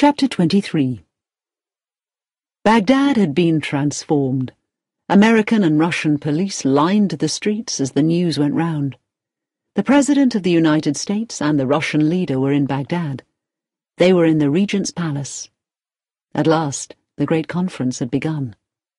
Chapter 23. Baghdad had been transformed. American and Russian police lined the streets as the news went round. The President of the United States and the Russian leader were in Baghdad. They were in the Regent's Palace. At last, the great conference had begun.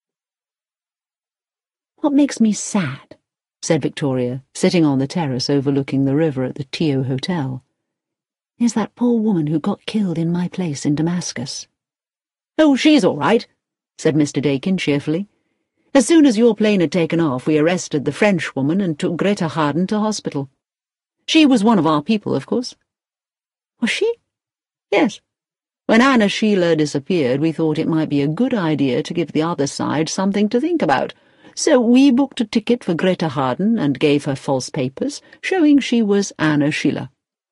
"What makes me sad," said Victoria, sitting on the terrace overlooking the river at the Tio Hotel, "is that poor woman who got killed in my place in Damascus." "Oh, she's all right," said Mr. Dakin cheerfully. "As soon as your plane had taken off, we arrested the French woman and took Greta Harden to hospital. She was one of our people, of course." "Was she?" "Yes. When Anna Sheila disappeared, we thought it might be a good idea to give the other side something to think about. So we booked a ticket for Greta Harden and gave her false papers, showing she was Anna Sheila."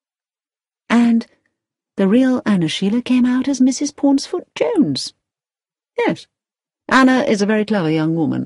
"And the real Anna Sheila came out as Mrs. Pauncefort Jones?" "Yes. Anna is a very clever young woman."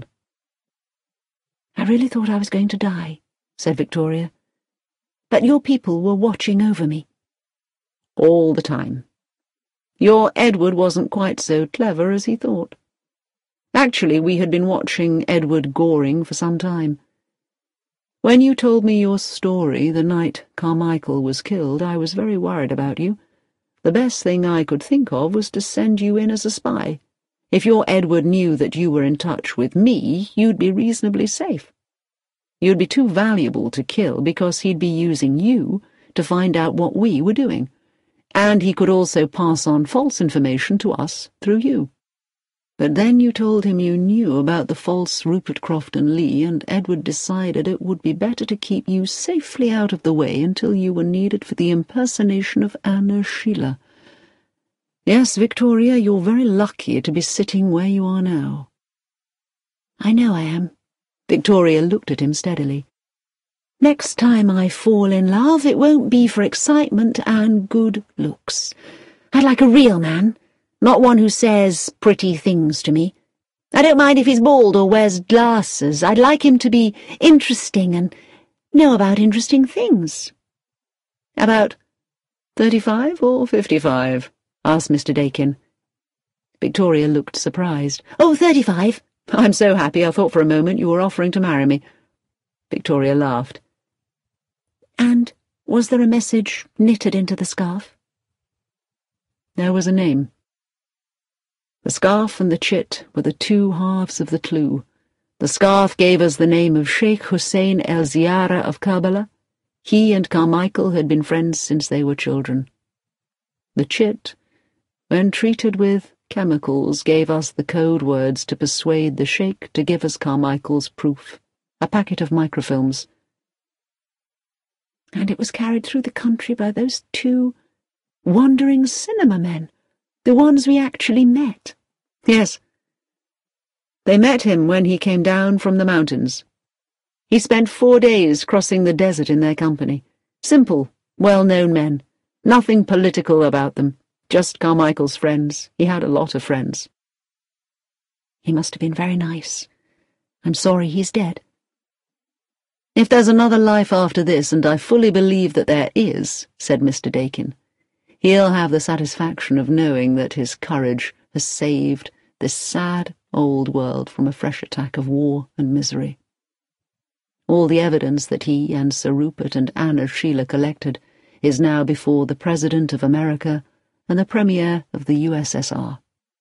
"I really thought I was going to die," said Victoria. "But your people were watching over me." "All the time. Your Edward wasn't quite so clever as he thought. Actually, we had been watching Edward Goring for some time. When you told me your story the night Carmichael was killed, I was very worried about you. The best thing I could think of was to send you in as a spy. If your Edward knew that you were in touch with me, you'd be reasonably safe. You'd be too valuable to kill because he'd be using you to find out what we were doing, and he could also pass on false information to us through you. But then you told him you knew about the false Rupert Crofton Lee, and Edward decided it would be better to keep you safely out of the way until you were needed for the impersonation of Anna Sheila. Yes, Victoria, you're very lucky to be sitting where you are now." "I know I am." Victoria looked at him steadily. "Next time I fall in love, it won't be for excitement and good looks. I'd like a real man, not one who says pretty things to me. I don't mind if he's bald or wears glasses. I'd like him to be interesting and know about interesting things." "About 35 or 55? asked Mr. Dakin. Victoria looked surprised. "Oh, 35. I'm so happy I thought for a moment you were offering to marry me." Victoria laughed. "And was there a message knitted into the scarf?" "There was a name. The scarf and the chit were the two halves of the clue. The scarf gave us the name of Sheikh Hussein el-Ziara of Karbala. He and Carmichael had been friends since they were children. The chit, when treated with chemicals, gave us the code words to persuade the Sheikh to give us Carmichael's proof, a packet of microfilms. And it was carried through the country by those two wandering cinema men, the ones we actually met." "Yes. They met him when he came down from the mountains. He spent 4 days crossing the desert in their company. Simple, well-known men. Nothing political about them. Just Carmichael's friends. He had a lot of friends." "He must have been very nice. I'm sorry he's dead." "If there's another life after this, and I fully believe that there is," said Mr. Dakin, "he'll have the satisfaction of knowing that his courage has saved this sad old world from a fresh attack of war and misery. All the evidence that he and Sir Rupert and Anna Sheila collected is now before the President of America and the Premier of the USSR.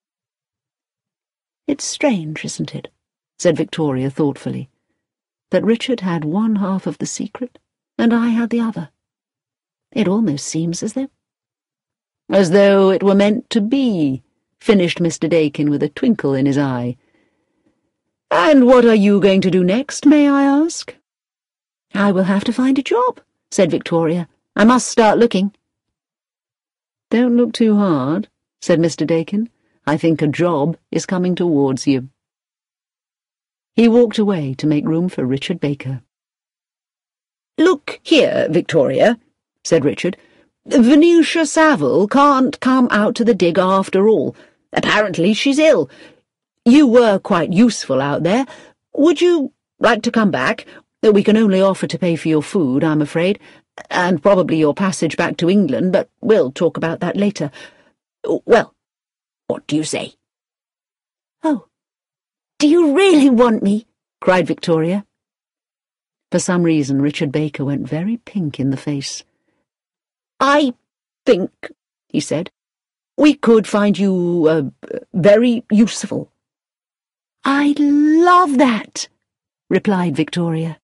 "It's strange, isn't it," said Victoria thoughtfully, "that Richard had one half of the secret and I had the other. It almost seems as though—" "As though it were meant to be," finished Mr. Dakin with a twinkle in his eye. "And what are you going to do next, may I ask?" "I will have to find a job," said Victoria. "I must start looking." "Don't look too hard," said Mr. Dakin. "I think a job is coming towards you." He walked away to make room for Richard Baker. "Look here, Victoria," said Richard. "Venetia Saville can't come out to the dig after all. Apparently she's ill. You were quite useful out there. Would you like to come back? We can only offer to pay for your food, I'm afraid, and probably your passage back to England, but we'll talk about that later. Well, what do you say?" "Oh, do you really want me?" cried Victoria. For some reason, Richard Baker went very pink in the face. "I think," he said, "we could find you, very useful." "I'd love that," replied Victoria.